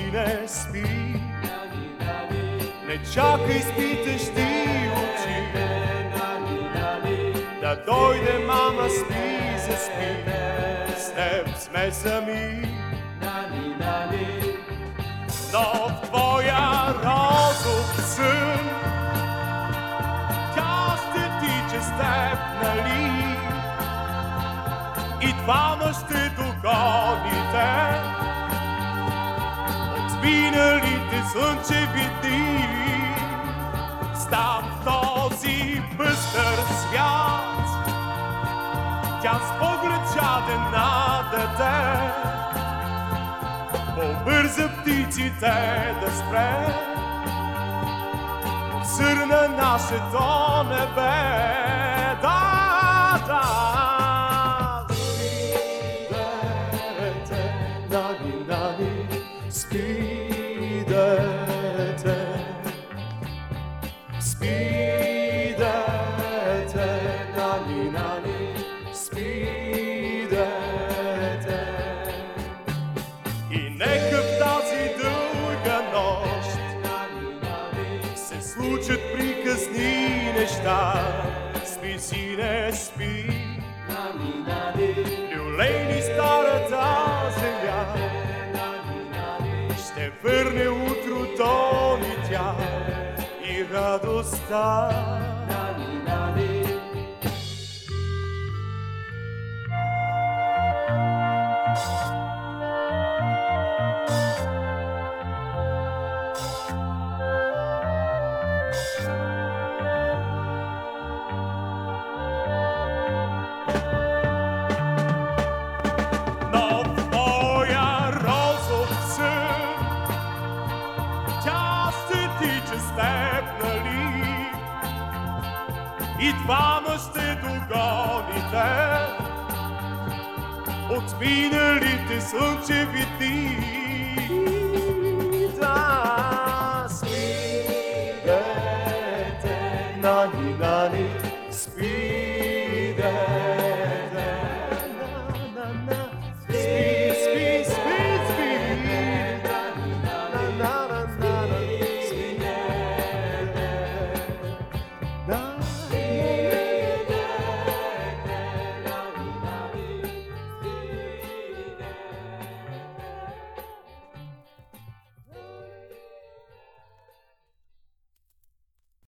сине, спи. Не чакай спитещи очи, да дойде мама, спи, заспи, с теб сме сами. Но в твоя розов сън тя ще тича с теб, нали? И двама ще догоните от миналите слънчеви дни. Там в този пъстър свят тя с поглед жаден на дете побърза птиците да спре, сърна нашето небе. Да, спи, дете, нани, нани, спи, дете. Спи, дете, нани, нани, спи, дете. И нека в тази дълга нощ се случат приказни неща. Спи, сине, спи, люлейни старата земя. Ще върне утрото ни тя и радостта. Но в твоя розов сън тя ще тича с теб, нали? И двама ще догоните от миналите слънчеви дни. Да, спи, дете, нани, нани, спи, дете.